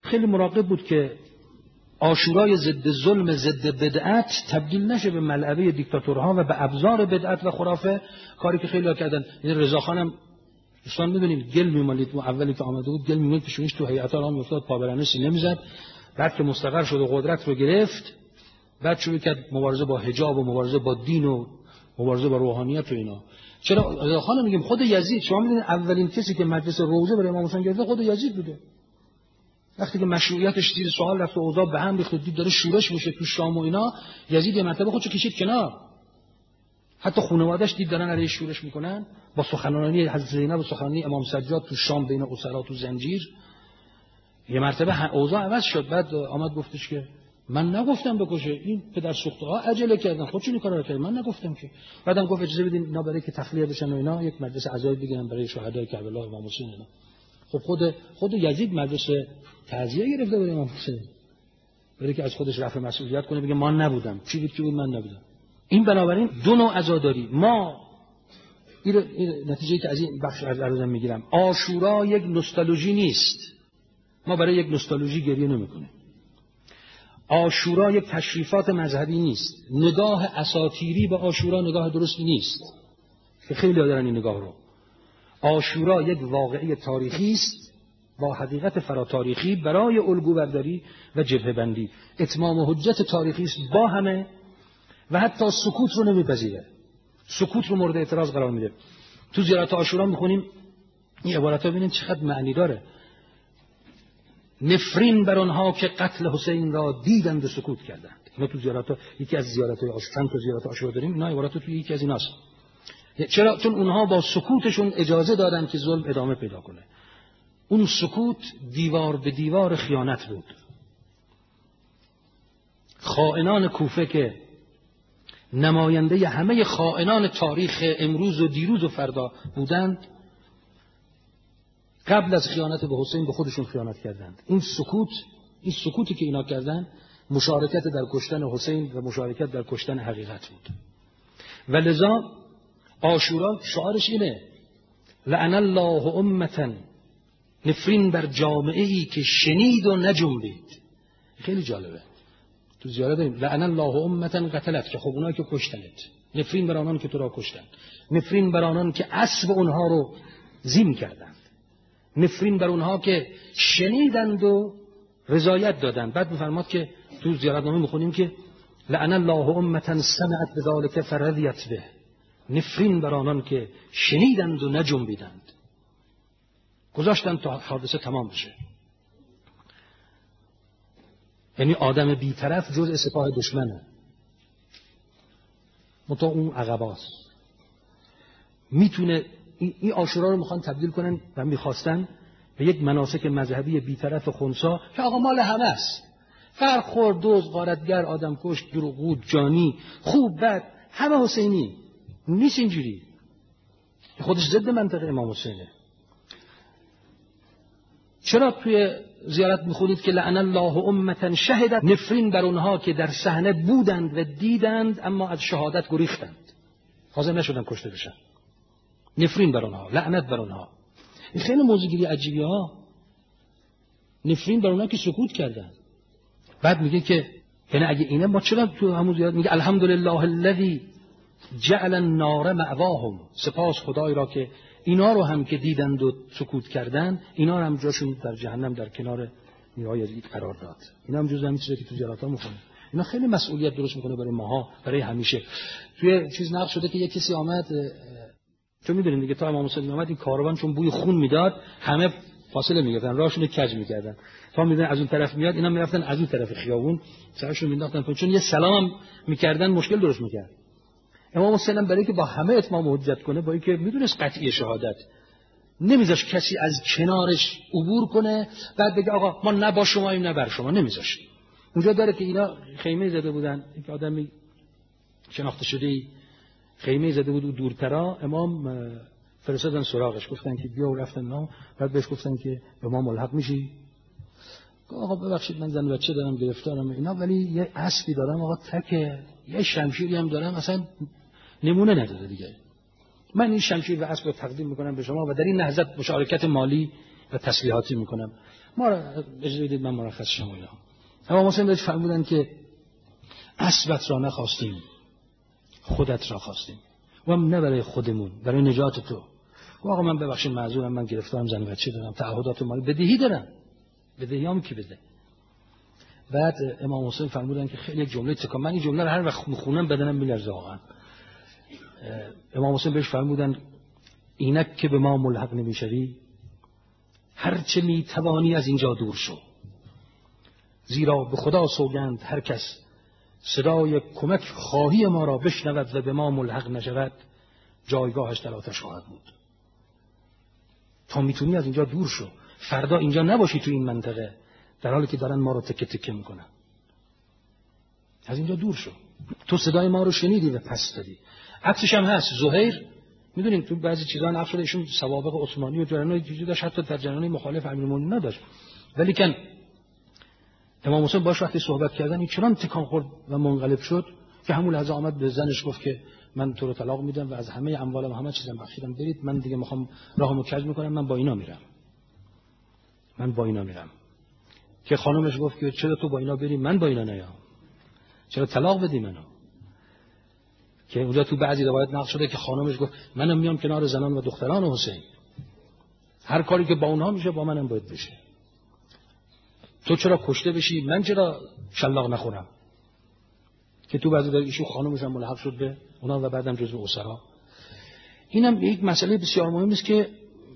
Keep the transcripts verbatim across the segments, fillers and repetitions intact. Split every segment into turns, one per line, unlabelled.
خیلی مراقب بود که عاشورای ضد ظلم، ضد بدعت تبدیل نشه به ملعبه دیکتاتورها و به ابزار بدعت و خرافه، کاری که خیلی ها کردن. این رضاخانم دوستان می‌دونید گل می‌مالید، اولی که آمده بود گل می‌مالید پیشونیش تو هیئت راه می‌افتاد، پابرهنه سینه می‌زد. بعد که مستقر شد و قدرت رو گرفت، بعد شروع کرد مبارزه با حجاب و مبارزه با دین و مبارزه با روحانیت و اینا. چرا رضاخان میگیم؟ خود یزید، شما می‌دونید اولین کسی که مجلس روضه برای امام حسین گرفت خود یزید بوده. وقتی که مشروعیتش زیر سوال رفت و اوضاع به هم ریخت و دید داره شورش میشه تو شام و اینا، یزید یه مرتبه خودشو کشید کنار. حتی خانواده‌اش دید دارن علیه شورش میکنن، با سخنرانی حضرت زینب و سخنرانی امام سجاد تو شام بین اسرا تو زنجیر، یه مرتبه اوضاع عوض شد. بعد آمد گفتش که من نگفتم بکشه، این پدر سوخته‌ها عجله کردن، خودشون این کارا کردن، من نگفتم که. بعدم گفت اجازه بدین اینا برای که تخلیه بشن و اینا یک مجلس عزایی بگیرن برای شهدای کربلا و امام حسین اینا. خب خود خود یزید مجلس تعزیه گرفته بود امام حسین، برای که از خودش رفع مسئولیت کنه، بگه من نبودم، چی بود که بود من نبودم. این بنابراین دو نوع عزاداری ما این, این نتیجه‌ای که از این بخش از عرضم میگیرم، عاشورا یک نوستالژی نیست، ما برای یک نوستالژی گریه نمی‌کنیم. عاشورا یک تشریفات مذهبی نیست، نگاه اساطیری به عاشورا نگاه درستی نیست که خیلی دارن این نگاه رو. عاشورا یک واقعه تاریخی است با حقیقت فراتاریخی برای الگو برداری و جبهه بندی. اتمام حجت تاریخی است با همه و حتی سکوت رو نمیپذیره، سکوت رو مورد اعتراض قرار میده. تو زیارت عاشورا میخونیم این عبارت‌ها، ببینید چقدر معنی داره. نفرین بر آنها که قتل حسین را دیدند و سکوت کردند. اینا تو زیارت ها، یکی از زیارت‌های عاشورا، چند تا زیارت عاشورا داریم، اینا عبارات تو یکی از ایناست. چرا؟ چون اونها با سکوتشون اجازه دادن که ظلم ادامه پیدا کنه. اون سکوت دیوار به دیوار خیانت بود. خائنان کوفه که نماینده همه خائنان تاریخ امروز و دیروز و فردا بودند، قبل از خیانت به حسین به خودشون خیانت کردند. این سکوت، این سکوتی که اینا کردند، مشارکت در کشتن حسین و مشارکت در کشتن حقیقت بود. و لذا عاشورا شعارش اینه: لعن الله امة، نفرین بر جامعه ای که شنید و نجنبید. خیلی جالبه. تو زیاره داریم لعن الله امة قتلت، که خب اونایی که کشتنت، نفرین بر آنان که تو را کشتند، نفرین بر آنان که اسب اونها رو زین کردند، نفرین بر اونها که شنیدند و رضایت دادند. بعد می‌فرماد که تو زیارتنامه می‌خونیم که لعن الله امة سمعت بذلک فرضیت به، نفرین بر آنان که شنیدند و نجنبیدند، گذاشتن تا حادثه تمام بشه. یعنی آدم بی‌طرف جزء سپاه دشمنه، متا اون عقباست. میتونه این عاشورا رو میخوان تبدیل کنن و میخواستن به یک مناسک مذهبی بی‌طرف خنثی که آقا مال همه است، فرق خورد، دوز، غارتگر، آدم کش، دروغگو، جانی، خوب بد، همه حسینی. نیست اینجوری، خودش ضد منطق امام حسینه. چرا توی زیارت میخونید که لعن الله امة شهدت، نفرین بر اونها که در صحنه بودند و دیدند اما از شهادت گریختند، حاضر نشدن کشته بشن. نفرین بر اونها، لعنت بر اونها. این خیلی موضوعگیری عجیبی ها. نفرین بر اونها که سکوت کردند. بعد میگه که یعنی اگه اینه ما چرا تو همون زیارت میگه الحمدلله الذی جعل النار مأواهم، سپاس خدای را که اینا رو هم که دیدند و سکوت کردند، اینا رو هم جاشون در جهنم در کنار نیروهای یزید قرار داد. اینا هم جزء همین چیزی که تو زیارت‌ها می‌خونه. اینا خیلی مسئولیت درست میکنه برای ماها، برای همیشه. توی چیز نقل شده که یک کسی آمد، چون می‌دونید دیگه تا امام حسین اومد این کاروان چون بوی خون میداد همه فاصله می‌گرفتن، راهشون رو کج می‌کردن. تا می‌دونن از اون طرف میاد، اینا می‌رفتن از اون طرف خیابون سرشون مینداختن، چون یه سلام می‌کردن مشکل درست می‌کرد. امام حسین برای که با همه اتمام حجت کنه، با اینکه می‌دونست قطعی شهادت، نمیذاش کسی از کنارش عبور کنه بعد بگه آقا ما نه با شماییم نه بر شما، نمیذاش. اونجا داره که اینا خیمه زده بودن، یک آدمی شناخته شده‌ای خیمه زده بود دورترا، امام فرستادن سراغش، گفتن که بیا و رفتن نام، بعد بهش گفتن که به ما ملحق میشی؟ آقا ببخشید من زن و بچه دارم گرفتارم اینا، ولی یه اسبی دارم آقا تکه، یه شمشیری هم دارم، اصلا نمونه نداره دیگه. من این شمشیر و اسب رو تقدیم میکنم به شما و در این نهضت مشارکت مالی و تسلیحاتی میکنم. ما را اجازه بدید من مرخص شما اینا. امام حسین بهش فرمودن که اسبت را نخواستیم، خودت را خواستیم و نه برای خودمون، برای نجات تو. آقا من ببخشید معذورم، من گرفتارم، زن و بچه دارم، تعهدات مالی بدهی دارم، بدهیام کی بده. بعد امام حسین فرمودن که خیلی یک جمله تکان، من این جمله رو هر وقت میخونم بدنم میلرزه واقعا. امام حسین بهش فرمودن اینک که به ما ملحق نمیشوی، هرچه میتوانی از اینجا دور شو، زیرا به خدا سوگند هر کس صدای کمک خواهی ما را بشنود و به ما ملحق نشود جایگاهش در آتش خواهد بود. تا میتونی از اینجا دور شو، فردا اینجا نباشی تو این منطقه در حالی که دارن ما رو تکه تکه میکنن. از اینجا دور شو. تو صدای ما رو شنیدی و پس دادی. عکسش هم هست. زهیر میدونیم تو بعضی چیزا نقش شده، ایشون سوابق عثمانی و جریانای چیزی داشت، حتی در جریان مخالف امیرالمومنین نداشت، ولی کن امام حسین باش وقتی صحبت کردن این چنان تکان خورد و منقلب شد که همون لحظه آمد به زنش گفت که من تو رو طلاق میدم و از همه اموالم همه چیزم بخشیدم، برید، من دیگه میخوام راهمو کج میکنم، من با اینا میرم من با اینا میرم که خانمش گفت که چرا تو با اینا بری، من با اینا نیام، چرا طلاق بدی منو؟ که اونجا تو بعضی روایت نقل شده که خانمش گفت منم میام کنار زنان و دختران حسین، هر کاری که با اونها میشه با منم باید بشه. تو چرا کشته بشی، من چرا شلاق نخورم؟ که تو بعضی روایت ایشون خانمش هم ملحق شد به اونا و بعدم جزو اسرا. اینم یک مسئله بسیار مهم است که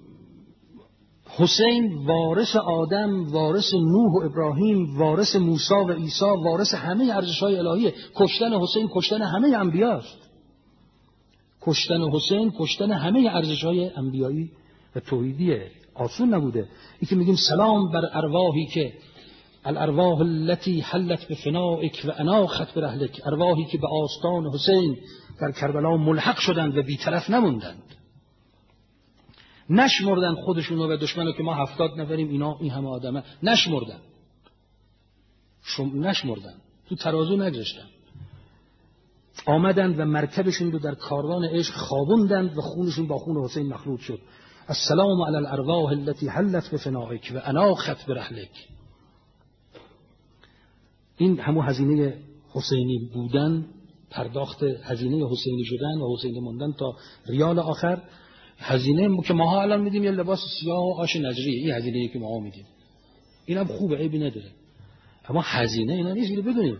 حسین وارث آدم، وارث نوح و ابراهیم، وارث موسی و عیسی، وارث همه ارزش‌های الهیه. کشتن حسین کشتن همه انبیاست. کشتن حسین کشتن همه ارزش‌های انبیایی و توحیدیه. آسون نبوده. این که میگیم سلام بر ارواحی که الارواح التي حلت بفنائک و اناخت برحلک، ارواحی که به آستان حسین در کربلا ملحق شدند و بی‌طرف نموندند، نشمردن خودشون و دشمنو که ما هفتاد نفریم، اینا این همه آدمه، نشمردن شم... نشمردن تو ترازو نگذاشتن، آمدند و مرکبشون رو در کاروان عشق خوابوندند و خونشون با خون حسین مخلوط شد. السلام علی الارواح التي حلت بفنائک و اناخت برحلک. این همون هزینه حسینی بودن، پرداخت هزینه حسینی شدن و حسینی موندن تا ریال آخر. هزینه که ماها الان میدیم یه لباس سیاه و آش نجریه، این هزینه‌ای که ماها میدیم، اینم خوبه، عیبی نداره، اما هزینه اینا نیست. اینو بدونیم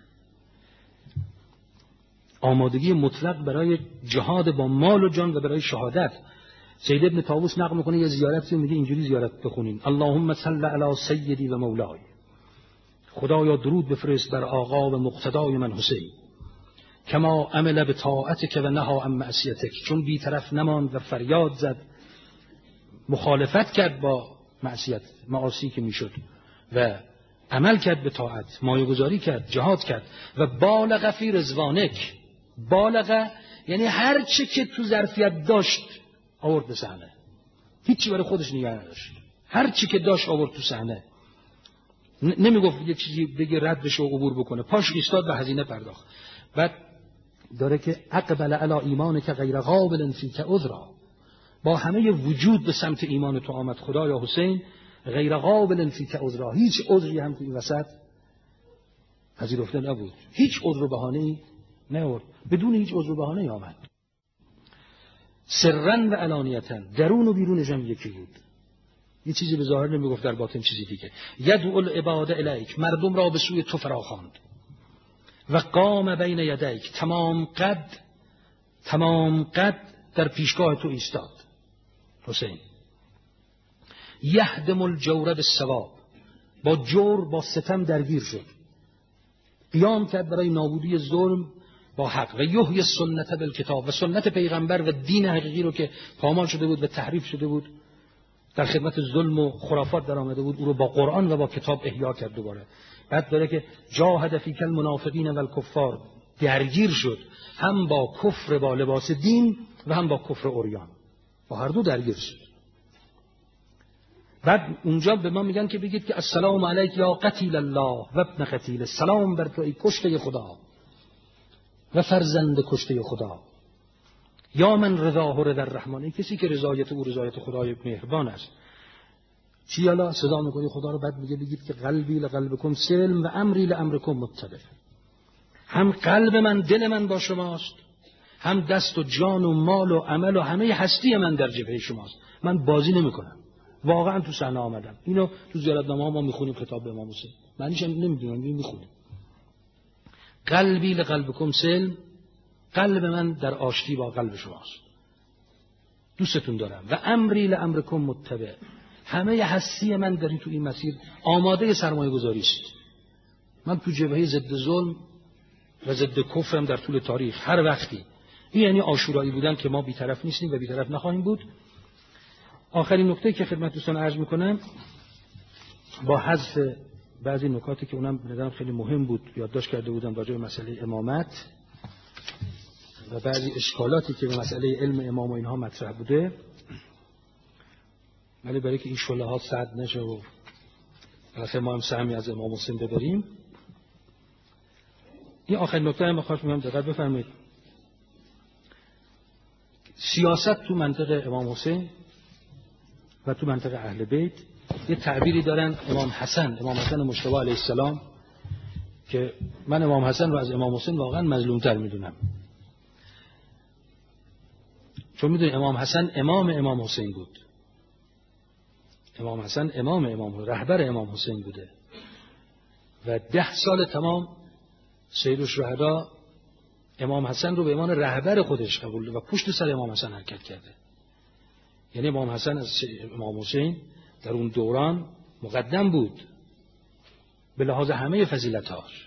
آمادگی مطلق برای جهاد با مال و جان و برای شهادت. سید ابن طاووس نقل میکنه یه زیارتی میگه اینجوری زیارت بخونین: اللهم صل علی سیدی و مولای، خدایا درود بفرست بر آقا و مقتدای من حسین، کما عمل به طاعتک و نهی عن معصیتک، چون بی طرف نماند و فریاد زد، مخالفت کرد با معصیت، معاصی که میشد، و عمل کرد به طاعت، مایه‌گذاری کرد، جهاد کرد، و بالغ فی رضوانک. بالغ یعنی هر چی که تو ظرفیت داشت آورد به صحنه، هیچی برای خودش نگه نداشت، هر چی که داشت آورد تو صحنه. نمیگفت یه چیزی بگه رد بشه و عبور بکنه، پاش ایستاد و هزینه پرداخت. بعد داره که اقبل علی ایمانک غیر قابل فیک عذرا، با همه وجود به سمت ایمان تو آمد خدایا حسین، غیر قابل فیک عذرا، هیچ عذری هم تو این وسط پذیرفته نبود، هیچ عذر و بهانه‌ای نیاورد، بدون هیچ عذر و بهانه‌ای آمد. سرا و علانیتا، درون و بیرون جمع یکی بود، یه چیزی به ظاهر نمیگفت، در باطن چیزی دیگه. یدعو العباد الیک، مردم را به سوی تو فراخواند. و قام بین یدیک، تمام قد تمام قد در پیشگاه تو ایستاد حسین. یهدم الجور بالثواب، با جور با ستم درگیر شد، قیام کرد برای نابودی ظلم با حق. و یحیی السنت بالکتاب، و سنت پیغمبر و دین حقیقی رو که پامال شده بود و تحریف شده بود، در خدمت ظلم و خرافات در آمده بود، او رو با قرآن و با کتاب احیا کرد دوباره. بعد داره که جاهد فیک المنافقین و الکفار، درگیر شد هم با کفر با لباس دین و هم با کفر عریان، با هر دو درگیر شد. بعد اونجا به ما میگن که بگید که السلام علیک یا قتیل الله و ابن قتیل، سلام بر تو ای کشته خدا و فرزند کشته خدا، یا من رضاه رضا الرحمن، کسی که رضایت او رضایت خدای مهربان است. چی حالا صدا میکنی خدا رو، بعد میگه بگید که قلبی لقلبکم سلم و امری لامرکم متبع. هم قلب من دل من با شماست، هم دست و جان و مال و عمل و همه هستی من در جبهه شماست. من بازی نمیکنم. واقعا تو صحنه آمدم. اینو تو زیارتنامه ها ما میخونیم، کتاب امام حسین معنیش نمیدونم، میخونیم. قلبی لقلبکم سلم، قلب من در آشتی با قلب شماست، دوستتون دارم. و امری لامرکم متبع، همه هستی من در این تو این مسیر آماده سرمایه گذاری است. من تو جبهه ضد ظلم و ضد کفرم در طول تاریخ هر وقتی. این یعنی عاشورایی بودن که ما بی‌طرف نیستیم و بی‌طرف نخواهیم بود. آخرین نکته که خدمت دوستان عرض میکنم با حذف بعضی نکاتی که اونم به نظرم خیلی مهم بود یادداشت کرده بودم راجع به مسئله امامت و بعضی اشکالاتی که به مسئله علم امام و اینها مطرح بوده، ولی برای که این شعله ها سد نشه و بالاخره ما هم سهمی از امام حسین ببریم، این آخرین نکته هم بخواهش میگم دقت بفرمایید. سیاست تو منطقه امام حسین و تو منطقه اهل بیت یه تعبیری دارن امام حسن، امام حسن مجتبی علیه السلام، که من امام حسن رو از امام حسین واقعا مظلومتر میدونم، چون میدونی امام حسن امام امام حسین بود. امام حسن امام امام رهبر امام حسین بوده و ده سال تمام سید الشهدا امام حسن رو به عنوان رهبر خودش قبول و پشت سر امام حسن حرکت کرده. یعنی امام حسن از امام حسین در اون دوران مقدم بود به لحاظ همه فضیلت‌هاش.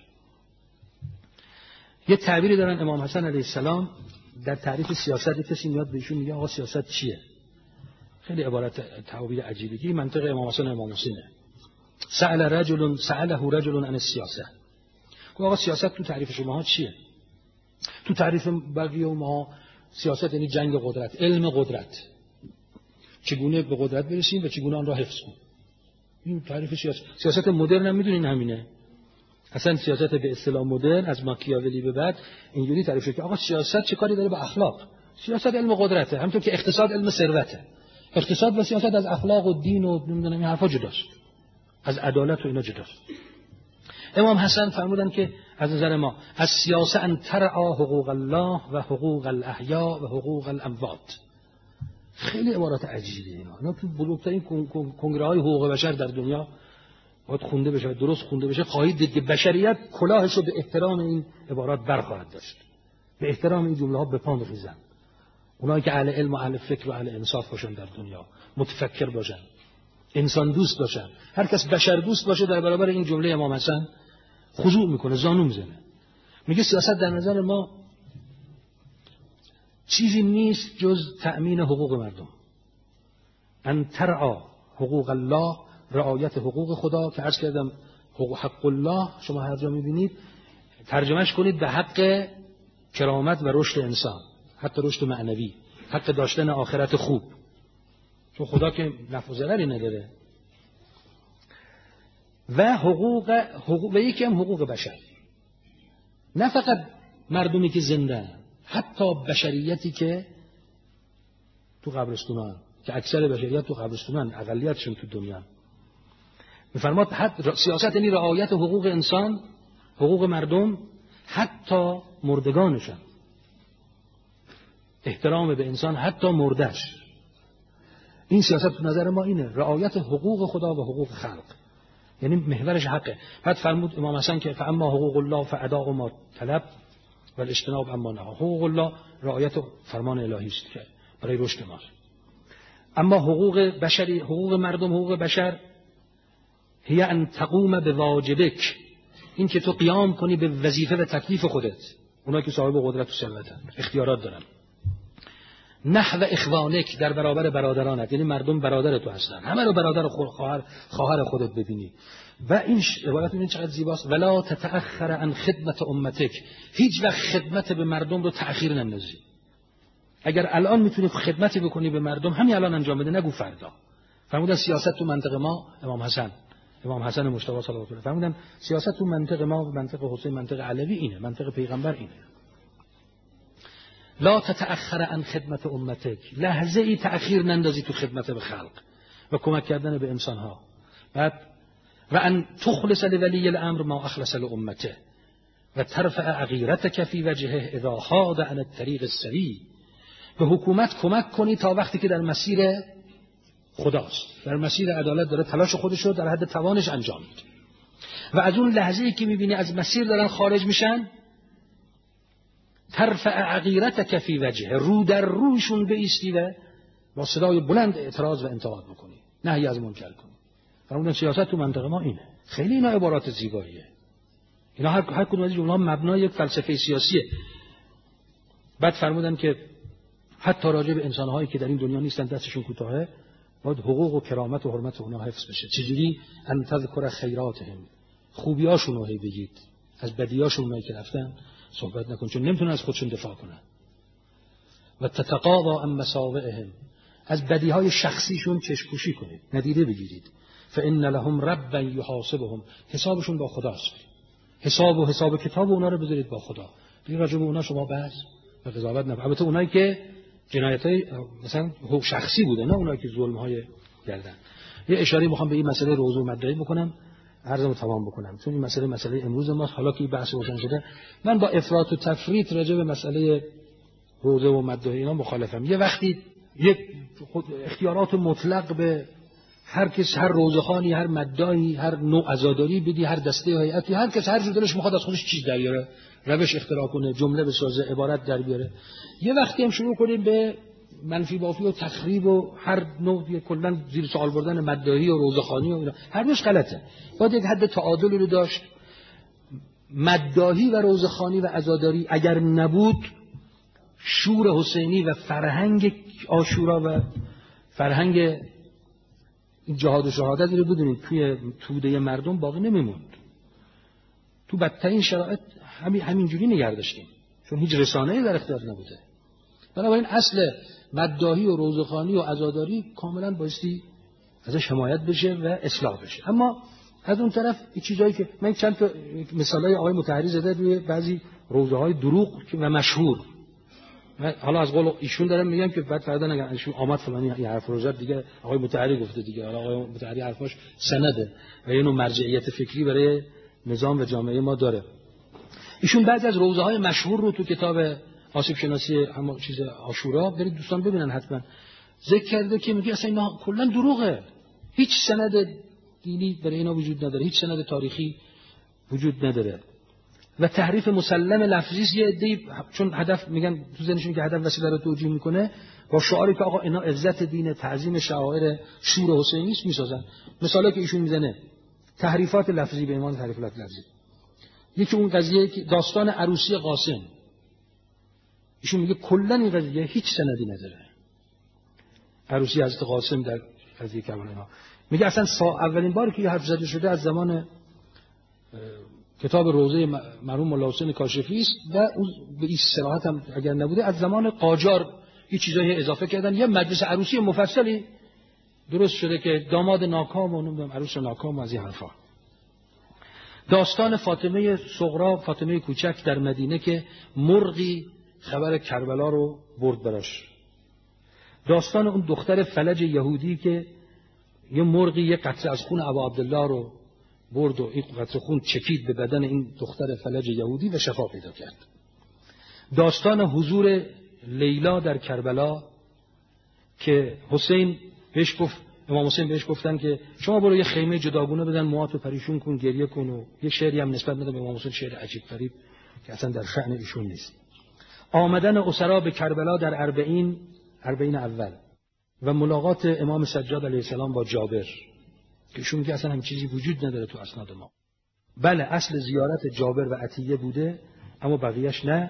یه تعبیری دارن امام حسن علیه السلام در تعریف سیاست، کسی میاد بهشون میگه آقا سیاست چیه؟ خیلی عبارت تعبیر عجیبی. منطقه امام حسن امام حسینه. سأل رجل سأله رجل عن السیاسه. آقا سیاست تو تعریف شماها چیه؟ تو تعریف بقیه ما سیاست یعنی جنگ قدرت، علم قدرت، چگونه به قدرت برسیم و چگونه آن را حفظ کنیم. این تعریف سیاست. سیاست مدرن هم میدونین همینه. اصلا سیاست به اصطلاح مدرن از ماکیاولی به بعد اینجوری تعریف شده که آقا سیاست چه کاری داره با اخلاق؟ سیاست علم قدرته، همونطور که اقتصاد علم ثروته. اقتصاد و سیاست از اخلاق و دین و نمیدونم این حرفا جداست، از عدالت و اینا جداست. امام حسن فرمودن که از نظر ما از سیاست ان ترعا حقوق الله و حقوق الاحیاء و حقوق الاموات. خیلی عبارات عجیبه اینا. اینا تو بزرگترین کنگره های حقوق بشر در دنیا باید خونده بشه، درست خونده بشه. خواهید دید که بشریت کلاهش رو به احترام این عبارات برخواهد داشت، به احترام این جمله ها به پا می‌ریزن. اونایی که اهل علم و اهل فکر و اهل انصاف باشن در دنیا، متفکر باشن، انسان دوست باشن، هر کس بشر دوست باشه در برابر این جمله امام حسن خضوع میکنه، زانو میزنه. میگه سیاست در نظر ما چیزی نیست جز تأمین حقوق مردم. ان ترعا حقوق الله، رعایت حقوق خدا که عرض کردم حقوق حق الله شما هر جا میبینید ترجمهش کنید به حق کرامت و رشد انسان، حتی رشد معنوی، حق داشتن آخرت خوب، چون خدا که نفع و ضرری نداره. و حقوق, حقوق و یکی هم حقوق بشر، نه فقط مردمی که زنده، حتی بشریتی که تو قبرستونان، که اکثر بشریت تو قبرستونان، اقلیتشون تو دنیا. میفرماد سیاست یعنی رعایت حقوق انسان، حقوق مردم، حتی مردگانشان، احترام به انسان حتی مردش. این سیاست تو نظر ما اینه، رعایت حقوق خدا و حقوق خلق، یعنی محورش حقه. بعد فرمود امام حسن که فاما حقوق الله فاداء ما طلب و الاجتناب اما نهی. حقوق الله رعایت فرمان الهی است که برای رشد ما. اما حقوق بشری، حقوق مردم، حقوق بشر، هی ان تقوم به واجبک، این که تو قیام کنی به وظیفه و تکلیف خودت. اونایی که صاحب قدرت و ثروتن، اختیارات دارن. نحو اخوانک، در برابر برادرانت، یعنی مردم برادر تو هستن، همه رو برادر خواهر خواهر خودت ببینی. و این عبارت این چقدر زیباست، ولا تتأخر عن خدمت امتک، هیچ وقت خدمت به مردم رو تأخیر نندازی. اگر الان میتونی خدمتی بکنی به مردم، همین الان انجام بده، نگو فردا. فرمودن سیاست تو منطقه ما، امام حسن امام حسن مجتبی صلی الله علیه و فرمودن سیاست تو منطقه ما، منطقه حسین، منطقه علوی اینه، منطقه پیغمبر اینه. لا تتأخر عن خدمت امتک، لحظه ای تأخیر نندازی تو خدمت به خلق. و کمک کردن به انسانها. بعد و ان تخلص لولی الامر ما اخلص لامته و ترفع عقیرتک فی وجهه اذا حاد عن الطریق السوی. به حکومت کمک کنی تا وقتی که در مسیر خداست، در مسیر عدالت داره تلاش خودش رو در حد توانش انجام میده و از اون لحظه‌ای که میبینی از مسیر دارن خارج میشن، ترفع عقیرتک فی وجهه، رو در روشون بایستی و با صدای بلند اعتراض و انتقاد بکنی، نهی از منکر کنی. فرمودن سیاست تو منطقه ما اینه. خیلی اینا عبارات زیباییه. اینا هر هر کدوم از این جمله‌ها مبنای یک فلسفه سیاسیه. بعد فرمودن که حتی راجع به انسان‌هایی که در این دنیا نیستن، دستشون کوتاهه، باید حقوق و کرامت و حرمت اونها حفظ بشه. چجوری؟ ان تذکر خیراتهم، خوبیاشون رو هی بگید، از بدیاشون اونایی که رفتن صحبت نکن، چون نمیتونن از خودشون دفاع کنن. و تتقاضا عن مساوئهم، از بدیهای شخصیشون چشم‌پوشی کنید، ندیده بگیرید. فان لهم ربا یحاسبهم، حسابشون با خداست. حساب و حساب کتاب اونا رو بذارید با خدا. دیگه راجع به اونا شما بحث و قضاوت نکنید. البته اونایی که جنایتای مثلا حقوق شخصی بوده، نه اونایی که ظلم‌های کردن. یه اشاره می‌خوام به این مسئله روزه و مدعی بکنم، عرضمو تمام بکنم، چون این مسئله مسئله امروز ما، حالا که این بحث روشن شده. من با افراط و تفریط راجع به مسئله روزه و مدعی اینا مخالفم. یه وقتی یک اختیارات مطلق به هر کس، هر روزخانی، هر مدعی، هر نوع عزاداری بدی، هر دسته و هیئتی، هر کس هر جور دلش میخواد از خودش چیز در بیاره، روش اختراع کنه، جمله بسازه، عبارت در بیاره. یه وقتی هم شروع کنیم به منفی بافی و تخریب و هر نوع کلا زیر سوال بردن مدعی و روزخانی و اینا، هر دوش غلطه. باید یک حد تعادلی رو داشت. مدعی و روزخانی و عزاداری اگر نبود، شور حسینی و فرهنگ عاشورا و فرهنگ این جهاد و شهادت رو بدونید توی توده مردم باقی نمیموند. تو بدترین شرایط همین همینجوری نگه داشتیم، چون هیچ رسانه‌ای در اختیار نبوده. بنابراین اصل مدعی و روزخانی و عزاداری کاملا بایستی ازش حمایت بشه و اصلاح بشه. اما از اون طرف این چیزایی که من چند تا مثالای آقای مطهری زده روی بعضی روزه‌های دروغ و مشهور، حالا از قول ایشون دارم میگم که بعد فردا نگن ایشون آمد فلانی این حرف رو زد، دیگه آقای مطهری گفته دیگه، حالا آقای مطهری حرفاش سنده و اینو مرجعیت فکری برای نظام و جامعه ما داره. ایشون بعضی از روزه‌های مشهور رو تو کتاب آسیب شناسی هم چیز عاشورا، برید دوستان ببینن حتما، ذکر کرده که میگه اصلا اینا کلا دروغه، هیچ سند دینی برای اینا وجود نداره، هیچ سند تاریخی وجود نداره و تحریف مسلم لفظی. یه عده‌ای چون هدف میگن تو ذهنشون که هدف وسیله رو توجیه میکنه، با شعاری که آقا اینا عزت دین، تعظیم شعائر شور حسینی است میسازن. مثالی که ایشون میزنه تحریفات لفظی به ایمان تحریفات لفظی. یکی اون قضیه که داستان عروسی قاسم، ایشون میگه کلا این قضیه هیچ سندی نداره. عروسی حضرت قاسم در قضیه کربلا، میگه اصلا اولین باری که حرف زده شده از زمان کتاب روزه مرحوم مولا حسین کاشفی است و اون به این صراحت هم اگر نبوده از زمان قاجار این چیزایی اضافه کردن. یه مجلس عروسی مفصلی درست شده که داماد ناکام و نمیدونم عروس ناکام و از این حرفا. داستان فاطمه صغرا، فاطمه کوچک در مدینه که مرغی خبر کربلا رو برد براش. داستان اون دختر فلج یهودی که یه مرغی یه قطره از خون ابا عبدالله رو برد و این قطره خون چکید به بدن این دختر فلج یهودی و شفا پیدا کرد. داستان حضور لیلا در کربلا که حسین بهش گفت، امام حسین بهش گفتن که شما برو یه خیمه جداگونه بدن، موهاتو پریشون کن، گریه کن و یه شعری هم نسبت بده به امام حسین، شعر عجیب غریب که اصلا در شأن ایشون نیست. آمدن اسرا به کربلا در اربعین اربعین اول و ملاقات امام سجاد علیه السلام با جابر که ایشون میگه اصلا هم چیزی وجود نداره تو اسناد ما. بله اصل زیارت جابر و عطیه بوده اما بقیهش نه.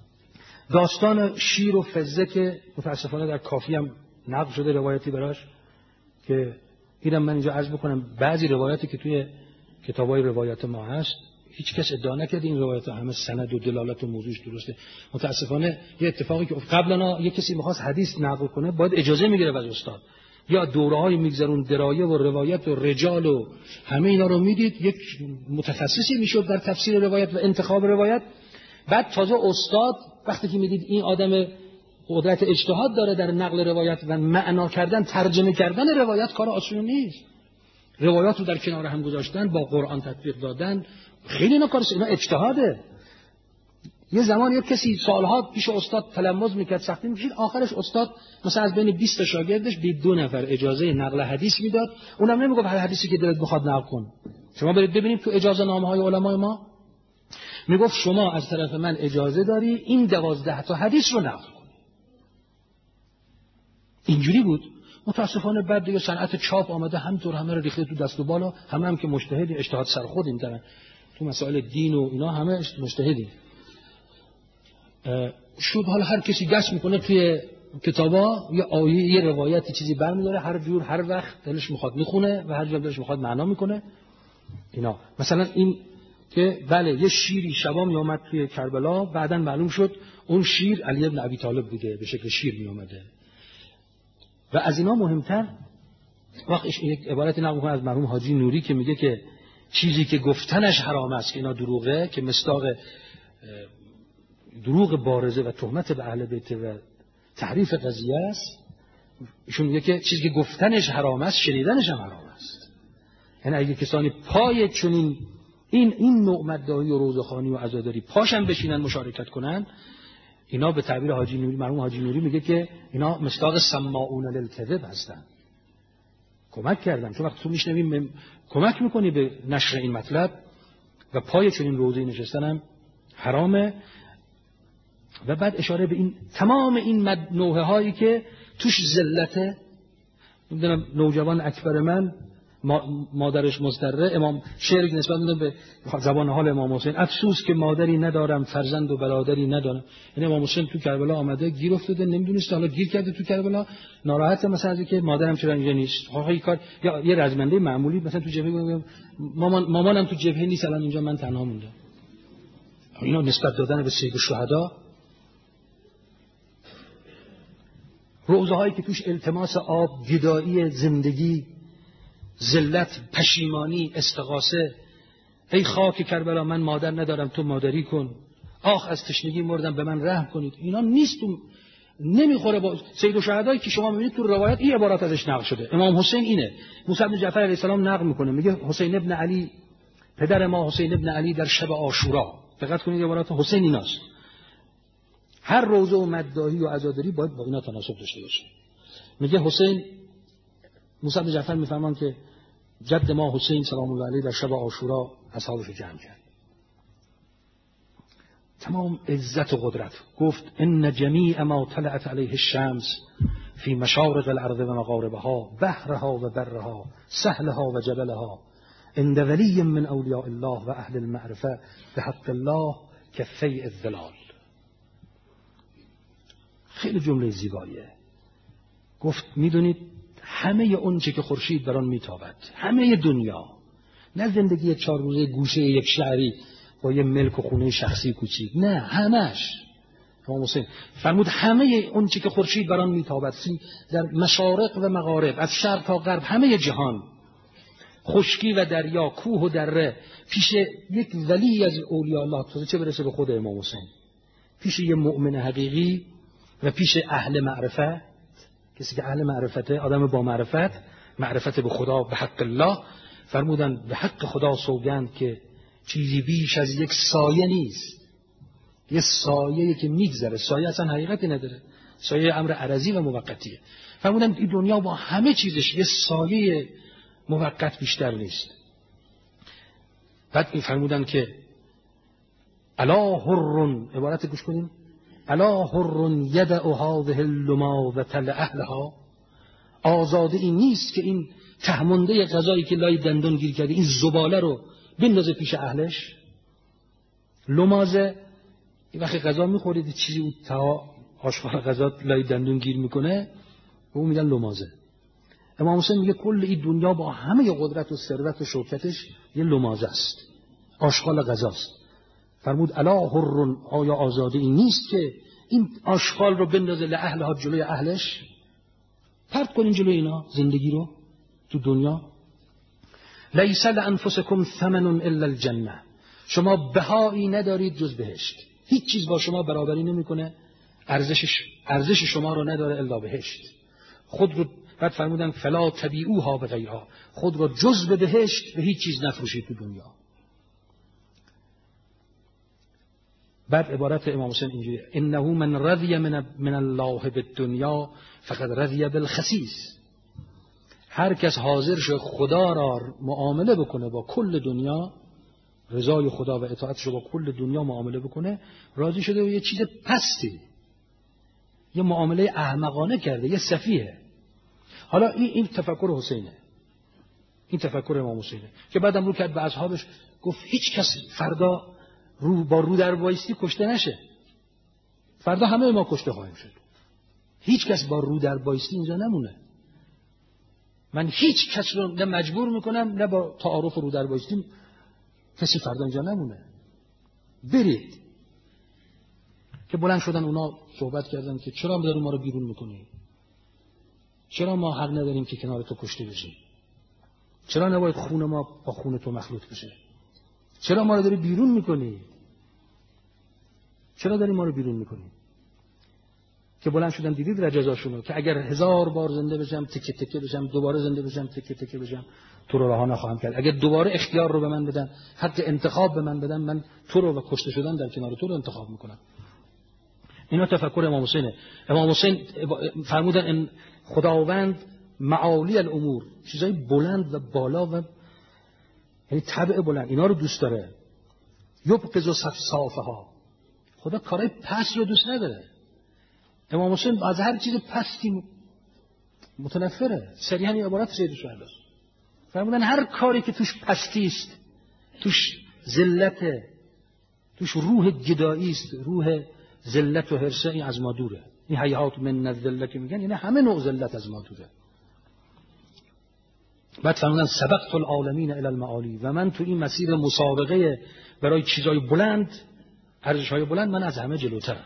داستان شیر و فزه که متاسفانه در کافی هم نقل شده روایتی براش که اینم من اینجا عرض بکنم، بعضی روایاتی که توی کتابای روایات ما هست هیچ کس ادعا نکرده این روایات همه سند و دلالت و موضوعش درسته. متاسفانه یه اتفاقی که قبلا یک کسی می‌خواست حدیث نقل کنه باید اجازه میگیره از استاد، یا دوره‌های میگذرون درایه و روایت و رجال و همه اینا رو میدید، یک متخصصی میشد در تفسیر روایت و انتخاب روایت. بعد تازه استاد وقتی که میدید این آدم قدرت اجتهاد داره در نقل روایت و معنا کردن، ترجمه کردن روایت کار آسون نیست. روایات رو در کنار هم گذاشتن، با قرآن تطبیق دادن، خیلی اینا کارش، اینا اجتهاده. یه زمان یک کسی سالها پیش استاد تلمذ میکرد، سختی میکشید، آخرش استاد مثلا از بین بیست تا شاگردش به دو نفر اجازه نقل حدیث میداد، اونم نمیگفت هر حدیثی که دلت بخواد نقل کن. شما برید ببینید تو اجازه نامه های علمای ما، میگفت شما از طرف من اجازه داری این دوازده تا حدیث رو نقل کن. اینجوری بود. متاسفانه بعد دیگه صنعت چاپ آمده، همینطور همه رو ریخته تو دست و بالا، همه هم که مجتهدی، اجتهاد سر خودیم دارن تو مسائل دین و اینا، همه مجتهدی. شد حالا هر کسی گشت میکنه توی کتابا یه آیه، یه روایتی، چیزی برمی‌داره، هر جور هر وقت دلش میخواد میخونه و هر جور دلش میخواد معنا میکنه اینا. مثلا این که بله یه شیری شبا می اومد توی کربلا، بعداً معلوم شد اون شیر علی ابن ابی طالب بوده، به شکل شیر می اومده. و از اینا مهمتر وقتش یک عبارتی نقل می‌کنه از مرحوم حاجی نوری که میگه که چیزی که گفتنش حرام است که اینا دروغه، که مصداق دروغ بارزه و تهمت به اهل بیت و تحریف قضیه است. ایشون میگه که چیزی که گفتنش حرام است شنیدنش هم حرام است. یعنی اگه کسانی پای چنین این این نوع مدعی و روزخوانی و عزاداری پاشن بشینن مشارکت کنن، اینا به تعبیر حاجی نوری، مرحوم حاجی نوری میگه که اینا مصداق سماعون للکذب هستن، کمک کردن. چون وقتی تو میشنوی کمک میکنی به نشر این مطلب و پای چنین روزی نشستن هم حرامه. و بعد اشاره به این تمام این نوحه هایی که توش ذلته. میدونم نوجوان اکبر من مادرش مضطره، امام شعر نسبت میدن به زبان حال امام حسین، افسوس که مادری ندارم فرزند و برادری ندارم. یعنی امام حسین تو کربلا آمده، گیر افتاده، نمیدونسته، حالا گیر کرده تو کربلا، ناراحته مثلا از اینکه مادرم چرا اینجا نیست. آخه این کار یا یه رزمنده معمولی مثلا تو جبهه مامان مامانم تو جبهه نیست، الان اینجا من تنها موندم. اینا نسبت دادن به سید الشهدا، روزه هایی که توش التماس آب، گدایی زندگی، ذلت، پشیمانی، استغاثه، ای خاک کربلا من مادر ندارم تو مادری کن، آخ از تشنگی مردم به من رحم کنید، اینا نیست. نمیخوره با سید الشهدایی که شما میبینید تو روایت این عبارات ازش نقل شده. امام حسین اینه، موسی بن جعفر علیه السلام نقل میکنه، میگه حسین ابن علی، پدر ما حسین ابن علی در شب عاشورا، دقت کنید عبارات حسین ایناست. هر روزه و مدعی و عزاداری باید با اینا تناسب داشته باشه. میگه حسین، موسی بن جعفر میفهمن که جد ما حسین سلام الله علیه در شب عاشورا اصحابش رو جمع کرد، تمام عزت و قدرت، گفت ان جمیع ما طلعت علیه الشمس فی مشارق الارض و مغاربها، بحرها و برها، سهلها و جبلها، عند ولی من اولیاء الله و اهل المعرفه بحق الله کفی الظلال. خیلی جمله زیباییه. گفت میدونید همه اون چه که خورشید بر آن میتابد، همه دنیا، نه زندگی چهار روزه گوشه یک شهری با یه ملک و خونه شخصی کوچیک، نه همش. امام حسین فرمود همه اون چه که خورشید بر آن میتابد در مشارق و مغارب، از شرق تا غرب، همه جهان، خشکی و دریا، کوه و دره، پیش یک ولی از اولیاء الله، تو چه برسه به خود امام حسین، پیش یه مؤمن حقیقی و پیش اهل معرفت، کسی که اهل معرفته، آدم با معرفت، معرفت به خدا، به حق الله، فرمودن به حق خدا سوگند که چیزی بیش از یک سایه نیست. یه سایه‌ای که میگذره، سایه اصلا حقیقتی نداره، سایه امر عرضی و موقتیه. فرمودن این دنیا با همه چیزش یه سایه موقت بیشتر نیست. بعد این فرمودن که الا حر، عبارت گوش کنیم، الا حر یدع هذه اللماذة لاهلها، آزاده این نیست که این تهمنده غذایی که لای دندان گیر کرده، این زباله رو بندازه پیش اهلش. لمازه وقتی غذا میخورید چیزی اون تا آشغال غذا لای دندون گیر میکنه، به اون میگن لمازه. امام حسین میگه کل این دنیا با همه قدرت و ثروت و شوکتش یه لمازه است، آشغال غذاست. فرمود الا حر، آیا آزاده این نیست که این آشغال رو بندازه لاهلها، جلوی اهلش، پرت کنین جلوی اینا زندگی رو تو دنیا. لیس لانفسکم ثمن الا الجنه، شما بهایی ندارید جز بهشت، هیچ چیز با شما برابری نمیکنه ارزشش ارزش شما رو نداره الا بهشت. خود رو بعد فرمودن فلا تبیعوها به غیرها، خود رو جز به بهشت به هیچ چیز نفروشید تو دنیا. بعد عبارت امام حسین اینجوریه: انه من رضی من من الله بالدنیا فقد رضی بالخسیس. هر کس حاضر شه خدا را معامله بکنه با کل دنیا، رضای خدا و اطاعتش رو با کل دنیا معامله بکنه، راضی شده و یه چیز پستی، یه معامله احمقانه کرده، یه سفیه. حالا این این تفکر حسینه، این تفکر امام حسینه که بعدم رو کرد به اصحابش، گفت هیچ کس فردا رو با رو در بایستی کشته نشه. فردا همه ما کشته خواهیم شد. هیچ کس با رو در بایستی اینجا نمونه. من هیچ کس رو نه مجبور میکنم نه با تعارف رو در بایستی کسی فردا اینجا نمونه. برید. که بلند شدن اونا صحبت کردن که چرا داری ما رو بیرون میکنی؟ چرا ما حق نداریم که کنار تو کشته بشیم؟ چرا نباید خون ما با خون تو مخلوط بشه؟ چرا ما رو داری بیرون میکنی؟ چرا داری ما رو بیرون میکنی؟ که بلند شدن دیدید رجزاشونو که اگر هزار بار زنده بشم تکه تکه بشم، دوباره زنده بشم تکه تکه بشم، تو رو رها نخواهم کرد. اگر دوباره اختیار رو به من بدن، حق انتخاب به من بدن، من تو رو و کشته شدن در کنار تو رو انتخاب میکنم. اینا تفکر امام حسینه. امام حسین فرمودن ان خداوند معالی الامور، چیزای بلند و بالا و یعنی طبع بلند، اینا رو دوست داره. یبغض صفصافها، خدا کارای پست رو دوست نداره. امام حسین از هر چیز پستی متنفره. صریحاً این عبارت سید الشهدا است. فرمودن هر کاری که توش پستی است، توش ذلت، توش روح گدایی است، روح ذلت و حرص، این از ما دوره. این حیات من الذلت که میگن یعنی همه نوع ذلت از ما دوره. بعد فرمودن سبقت العالمین الی المعالی، و من تو این مسیر مسابقه برای چیزای بلند، ارزش‌های بلند، من از همه جلوترم.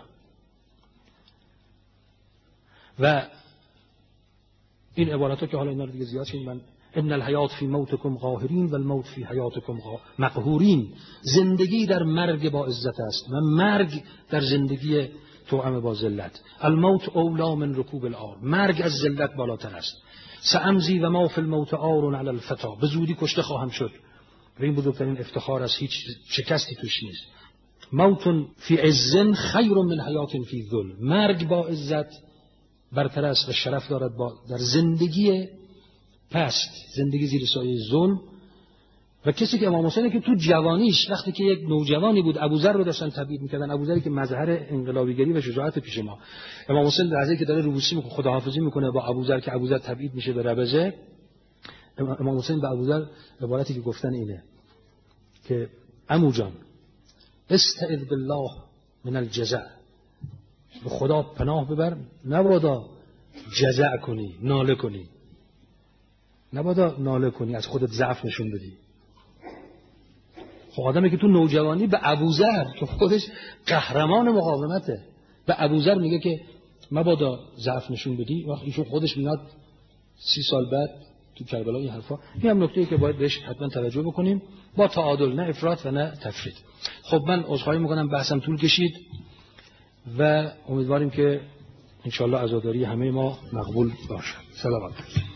و این عباراتو که حالا اینا رو دیگه زیاد شدیم، من ان الحیات فی موتکم قاهرین و الموت فی حیاتکم مقهورین، زندگی در مرگ با عزت است و مرگ در زندگی توأم با ذلت. الموت اولا من رکوب العار، مرگ از ذلت بالاتر است. سامضی و ما فی الموت عار علی الفتا، به زودی کشته خواهم شد و این بزرگترین افتخار است، هیچ شکستی توش نیست. موت فی عز خیر من حیات فی ذل، مرگ با عزت برتر است و شرف دارد با در زندگی پست، زندگی زیر سایه ظلم. و کسی که امام حسین که تو جوانیش وقتی که یک نوجوانی بود، ابوذر رو داشتن تبعید میکردن، ابوذری که مظهر انقلابیگری و شجاعت پیش ما، امام حسین در لحظه‌ای که داره روبوسی میکنه، خداحافظی میکنه با ابوذر که ابوذر تبعید میشه به ربضه، امام حسین به ابوذر عبارتی که گفتن اینه که عمو جان استعذ بالله من الجزع، به خدا پناه ببر، نبادا جزع کنی، ناله کنی، نبادا ناله کنی، از خودت ضعف نشون بدی. خب آدمی که تو نوجوانی به ابوذر که خودش قهرمان مقاومته، به ابوذر میگه که مبادا ضعف نشون بدی، وقتی ایشون خودش میاد سی سال بعد تو کربلا این حرفا. این هم نکته‌ای که باید بهش حتما توجه بکنیم، با تعادل، نه افراط و نه تفرید. خب من عذرخواهی میکنم بحثم طول کشید و امیدواریم که انشالله عزاداری همه ما مقبول باشد. سلام علیکم.